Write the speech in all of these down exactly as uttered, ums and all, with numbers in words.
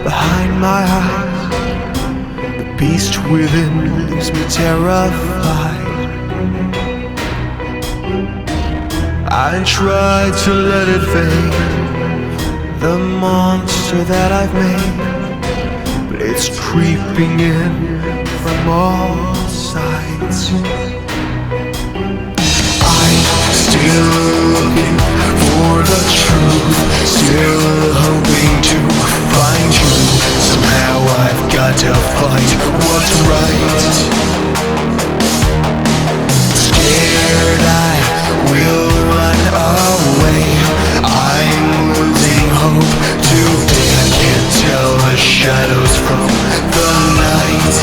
behind my eyes. The beast within leaves me terrified. I tried to let it fade, the monster that I've made, but it's creeping in from all sides. I'm still looking for the truth, still hoping to find you. Somehow I've got to fight what's right. Scared I will run away, I'm losing hope today. I can't tell the shadows from the night.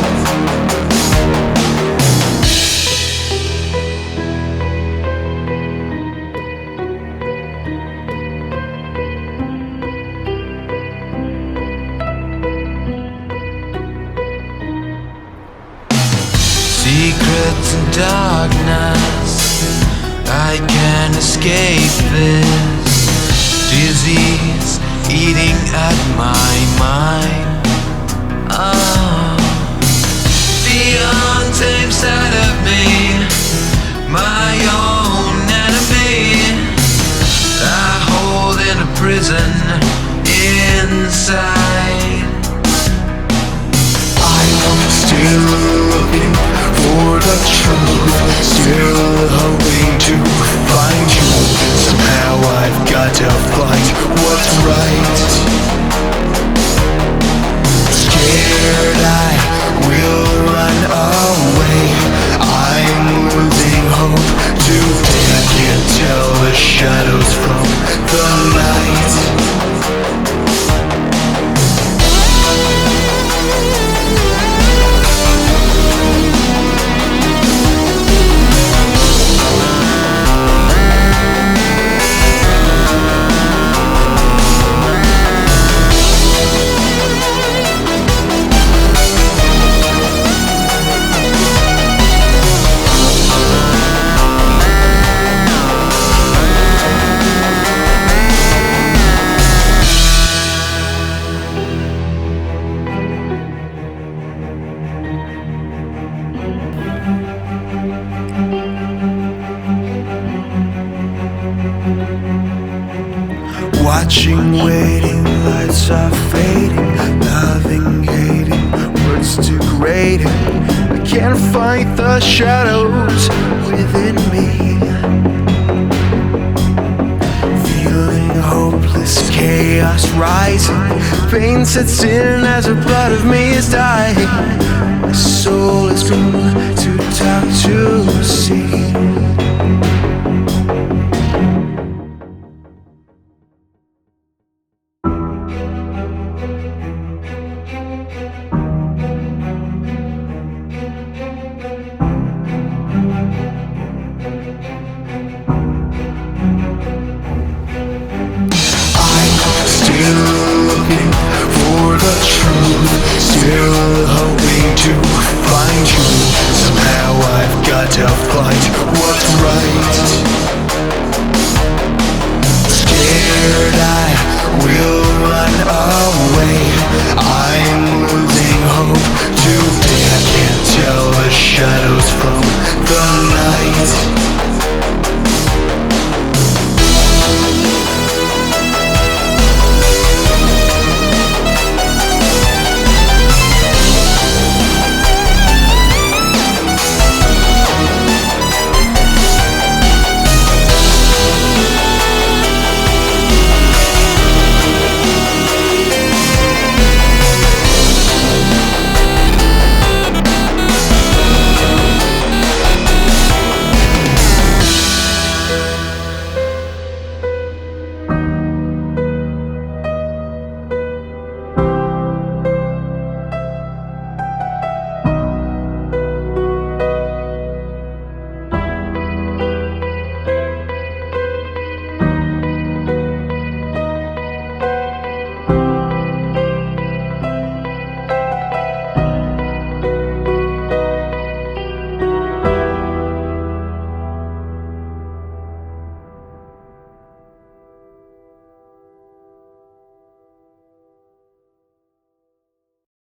Secrets and darkness, I can't escape this disease eating at my mind. Oh, the untamed side of me, my own enemy, I hold in a prison inside. I'm still looking for the truth, still hoping to find you. Somehow I've got to fight what's right. Scared I will run away, I'm losing hope today. I can't tell the shadows from the light. Watching, waiting, lights are fading, loving, hating, words degrading. I can't fight the shadows within me. Feeling hopeless, chaos rising, pain sets in as a part of me is dying. My soul is too too dark to see.